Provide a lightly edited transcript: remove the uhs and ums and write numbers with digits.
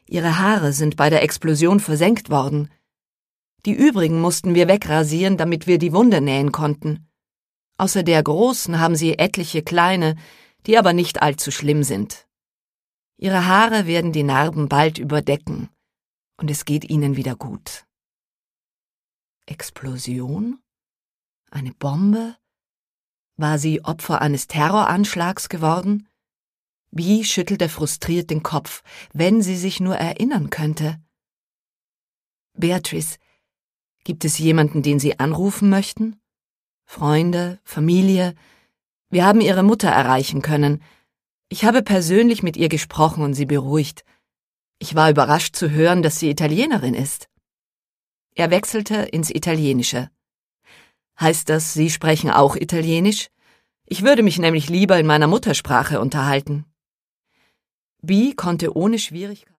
Ihre Haare sind bei der Explosion versenkt worden. Die übrigen mussten wir wegrasieren, damit wir die Wunde nähen konnten. Außer der großen haben sie etliche kleine, die aber nicht allzu schlimm sind. Ihre Haare werden die Narben bald überdecken, und es geht ihnen wieder gut. Explosion? Eine Bombe? War sie Opfer eines Terroranschlags geworden? Bee schüttelte frustriert den Kopf, wenn sie sich nur erinnern könnte. Beatrice, gibt es jemanden, den Sie anrufen möchten? Freunde, Familie? Wir haben Ihre Mutter erreichen können. Ich habe persönlich mit ihr gesprochen und sie beruhigt. Ich war überrascht zu hören, dass sie Italienerin ist. Er wechselte ins Italienische. Heißt das, Sie sprechen auch Italienisch? Ich würde mich nämlich lieber in meiner Muttersprache unterhalten. Bee konnte ohne Schwierigkeit